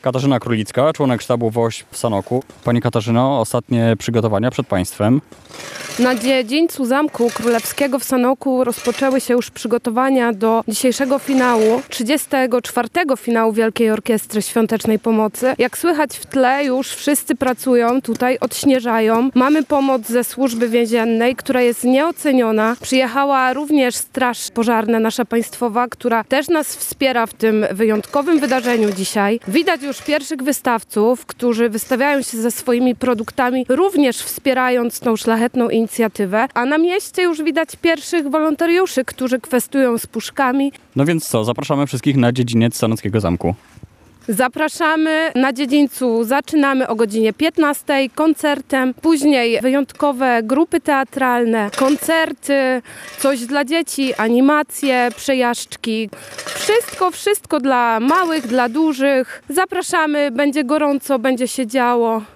Katarzyna Królicka, członek sztabu WOŚP w Sanoku. Pani Katarzyno, ostatnie przygotowania przed państwem. Na dziedzińcu Zamku Królewskiego w Sanoku rozpoczęły się już przygotowania do dzisiejszego finału, 34. finału Wielkiej Orkiestry Świątecznej Pomocy. Jak słychać w tle, już wszyscy pracują tutaj, odśnieżają. Mamy pomoc ze służby więziennej, która jest nieoceniona. Przyjechała również Straż Pożarna nasza państwowa, która też nas wspiera w tym wyjątkowym wydarzeniu dzisiaj. Widać już pierwszych wystawców, którzy wystawiają się ze swoimi produktami, również wspierając tą szlachetną inicjatywę. A na mieście już widać pierwszych wolontariuszy, którzy kwestują z puszkami. No więc co, zapraszamy wszystkich na dziedziniec Sanockiego Zamku. Zapraszamy na dziedzińcu, zaczynamy o godzinie 15 koncertem, później wyjątkowe grupy teatralne, koncerty, coś dla dzieci, animacje, przejażdżki. Wszystko dla małych, dla dużych. Zapraszamy, będzie gorąco, będzie się działo.